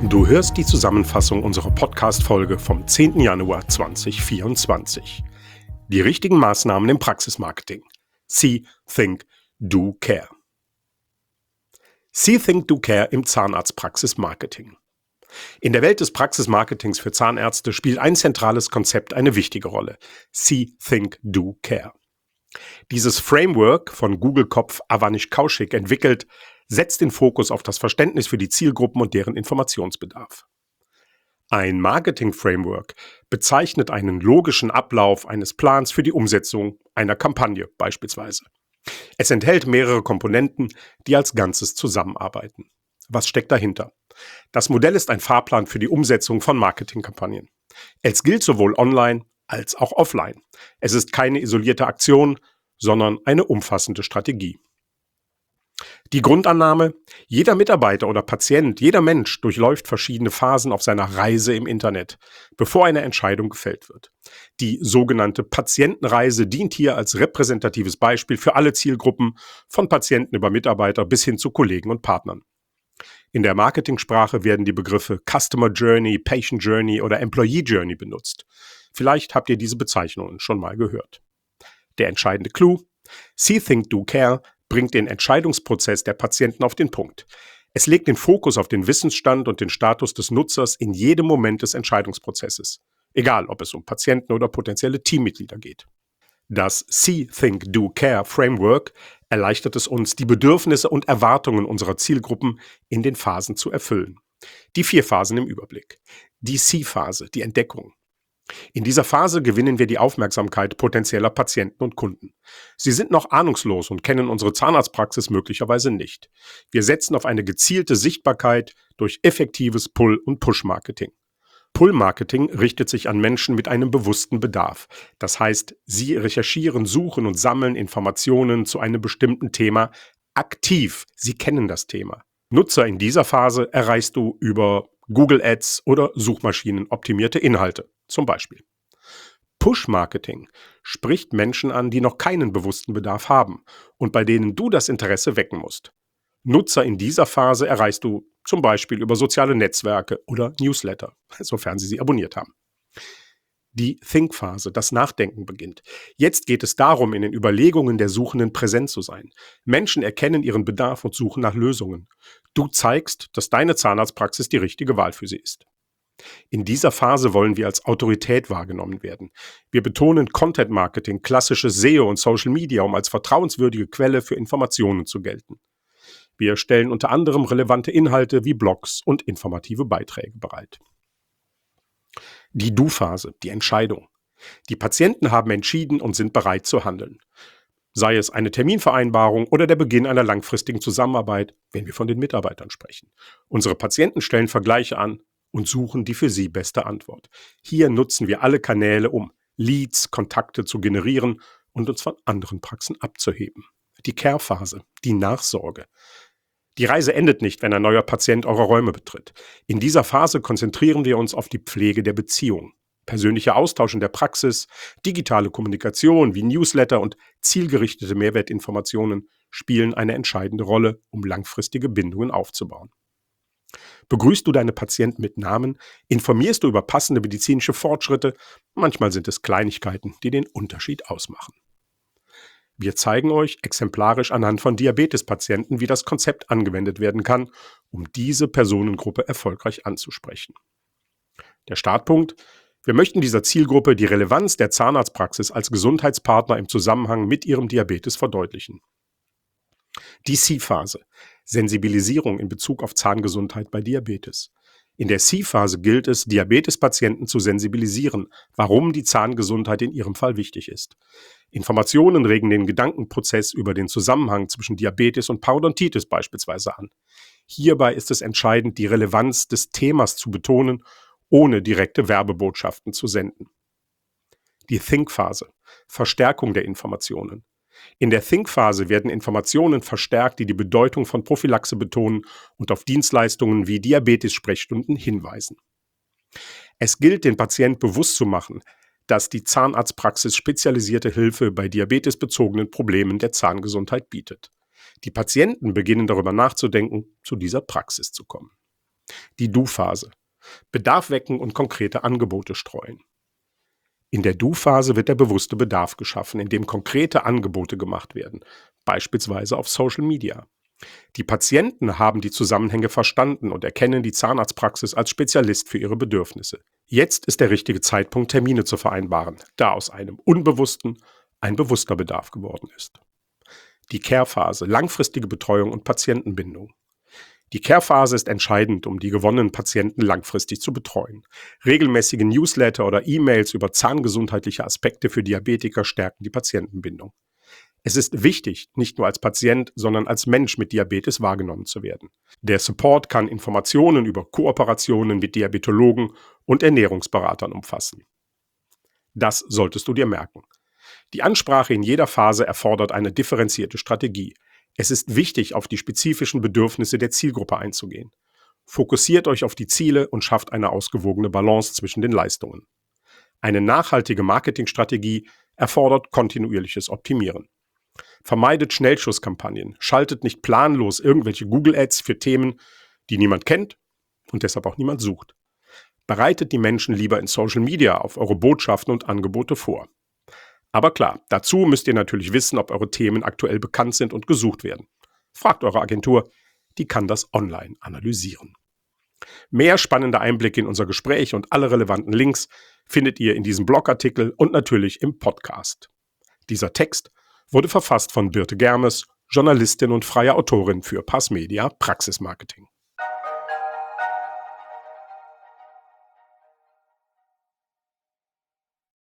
Du hörst die Zusammenfassung unserer Podcast-Folge vom 10. Januar 2024. Die richtigen Maßnahmen im Praxismarketing. See, Think, Do, Care. See, Think, Do, Care im Zahnarztpraxismarketing. In der Welt des Praxismarketings für Zahnärzte spielt ein zentrales Konzept eine wichtige Rolle. See, Think, Do, Care. Dieses Framework von Google-Kopf Avanish Kaushik entwickelt, setzt den Fokus auf das Verständnis für die Zielgruppen und deren Informationsbedarf. Ein Marketing-Framework bezeichnet einen logischen Ablauf eines Plans für die Umsetzung einer Kampagne beispielsweise. Es enthält mehrere Komponenten, die als Ganzes zusammenarbeiten. Was steckt dahinter? Das Modell ist ein Fahrplan für die Umsetzung von Marketingkampagnen. Es gilt sowohl online als auch offline. Es ist keine isolierte Aktion, sondern eine umfassende Strategie. Die Grundannahme: Jeder Mitarbeiter oder Patient, jeder Mensch durchläuft verschiedene Phasen auf seiner Reise im Internet, bevor eine Entscheidung gefällt wird. Die sogenannte Patientenreise dient hier als repräsentatives Beispiel für alle Zielgruppen, von Patienten über Mitarbeiter bis hin zu Kollegen und Partnern. In der Marketingsprache werden die Begriffe Customer Journey, Patient Journey oder Employee Journey benutzt. Vielleicht habt ihr diese Bezeichnungen schon mal gehört. Der entscheidende Clou: See, Think, Do, Care bringt den Entscheidungsprozess der Patienten auf den Punkt. Es legt den Fokus auf den Wissensstand und den Status des Nutzers in jedem Moment des Entscheidungsprozesses, egal ob es um Patienten oder potenzielle Teammitglieder geht. Das See, Think, Do, Care Framework erleichtert es uns, die Bedürfnisse und Erwartungen unserer Zielgruppen in den Phasen zu erfüllen. Die 4 Phasen im Überblick. Die See-Phase, die Entdeckung. In dieser Phase gewinnen wir die Aufmerksamkeit potenzieller Patienten und Kunden. Sie sind noch ahnungslos und kennen unsere Zahnarztpraxis möglicherweise nicht. Wir setzen auf eine gezielte Sichtbarkeit durch effektives Pull- und Push-Marketing. Pull-Marketing richtet sich an Menschen mit einem bewussten Bedarf. Das heißt, sie recherchieren, suchen und sammeln Informationen zu einem bestimmten Thema aktiv. Sie kennen das Thema. Nutzer in dieser Phase erreichst du über Google Ads oder suchmaschinenoptimierte Inhalte, zum Beispiel. Push-Marketing spricht Menschen an, die noch keinen bewussten Bedarf haben und bei denen du das Interesse wecken musst. Nutzer in dieser Phase erreichst du zum Beispiel über soziale Netzwerke oder Newsletter, sofern sie abonniert haben. Die Think-Phase, das Nachdenken beginnt. Jetzt geht es darum, in den Überlegungen der Suchenden präsent zu sein. Menschen erkennen ihren Bedarf und suchen nach Lösungen. Du zeigst, dass deine Zahnarztpraxis die richtige Wahl für sie ist. In dieser Phase wollen wir als Autorität wahrgenommen werden. Wir betonen Content-Marketing, klassisches SEO und Social Media, um als vertrauenswürdige Quelle für Informationen zu gelten. Wir stellen unter anderem relevante Inhalte wie Blogs und informative Beiträge bereit. Die Do-Phase, die Entscheidung. Die Patienten haben entschieden und sind bereit zu handeln. Sei es eine Terminvereinbarung oder der Beginn einer langfristigen Zusammenarbeit, wenn wir von den Mitarbeitern sprechen. Unsere Patienten stellen Vergleiche an und suchen die für sie beste Antwort. Hier nutzen wir alle Kanäle, um Leads, Kontakte zu generieren und uns von anderen Praxen abzuheben. Die Care-Phase, die Nachsorge. Die Reise endet nicht, wenn ein neuer Patient eure Räume betritt. In dieser Phase konzentrieren wir uns auf die Pflege der Beziehung. Persönlicher Austausch in der Praxis, digitale Kommunikation wie Newsletter und zielgerichtete Mehrwertinformationen spielen eine entscheidende Rolle, um langfristige Bindungen aufzubauen. Begrüßt du deine Patienten mit Namen, informierst du über passende medizinische Fortschritte, manchmal sind es Kleinigkeiten, die den Unterschied ausmachen. Wir zeigen euch exemplarisch anhand von Diabetespatienten, wie das Konzept angewendet werden kann, um diese Personengruppe erfolgreich anzusprechen. Der Startpunkt: Wir möchten dieser Zielgruppe die Relevanz der Zahnarztpraxis als Gesundheitspartner im Zusammenhang mit ihrem Diabetes verdeutlichen. Die See-Phase: Sensibilisierung in Bezug auf Zahngesundheit bei Diabetes. In der See-Phase gilt es, Diabetespatienten zu sensibilisieren, warum die Zahngesundheit in ihrem Fall wichtig ist. Informationen regen den Gedankenprozess über den Zusammenhang zwischen Diabetes und Parodontitis beispielsweise an. Hierbei ist es entscheidend, die Relevanz des Themas zu betonen, ohne direkte Werbebotschaften zu senden. Die Think-Phase: Verstärkung der Informationen. In der Think-Phase werden Informationen verstärkt, die die Bedeutung von Prophylaxe betonen und auf Dienstleistungen wie Diabetes-Sprechstunden hinweisen. Es gilt, den Patienten bewusst zu machen, dass die Zahnarztpraxis spezialisierte Hilfe bei diabetesbezogenen Problemen der Zahngesundheit bietet. Die Patienten beginnen darüber nachzudenken, zu dieser Praxis zu kommen. Die Do-Phase. Bedarf wecken und konkrete Angebote streuen. In der Do-Phase wird der bewusste Bedarf geschaffen, indem konkrete Angebote gemacht werden, beispielsweise auf Social Media. Die Patienten haben die Zusammenhänge verstanden und erkennen die Zahnarztpraxis als Spezialist für ihre Bedürfnisse. Jetzt ist der richtige Zeitpunkt, Termine zu vereinbaren, da aus einem unbewussten ein bewusster Bedarf geworden ist. Die Care-Phase, langfristige Betreuung und Patientenbindung. Die Care-Phase ist entscheidend, um die gewonnenen Patienten langfristig zu betreuen. Regelmäßige Newsletter oder E-Mails über zahngesundheitliche Aspekte für Diabetiker stärken die Patientenbindung. Es ist wichtig, nicht nur als Patient, sondern als Mensch mit Diabetes wahrgenommen zu werden. Der Support kann Informationen über Kooperationen mit Diabetologen und Ernährungsberatern umfassen. Das solltest du dir merken. Die Ansprache in jeder Phase erfordert eine differenzierte Strategie. Es ist wichtig, auf die spezifischen Bedürfnisse der Zielgruppe einzugehen. Fokussiert euch auf die Ziele und schafft eine ausgewogene Balance zwischen den Leistungen. Eine nachhaltige Marketingstrategie erfordert kontinuierliches Optimieren. Vermeidet Schnellschusskampagnen, schaltet nicht planlos irgendwelche Google-Ads für Themen, die niemand kennt und deshalb auch niemand sucht. Bereitet die Menschen lieber in Social Media auf eure Botschaften und Angebote vor. Aber klar, dazu müsst ihr natürlich wissen, ob eure Themen aktuell bekannt sind und gesucht werden. Fragt eure Agentur, die kann das online analysieren. Mehr spannende Einblicke in unser Gespräch und alle relevanten Links findet ihr in diesem Blogartikel und natürlich im Podcast. Dieser Text wurde verfasst von Birte Germes, Journalistin und freie Autorin für Passmedia Praxismarketing.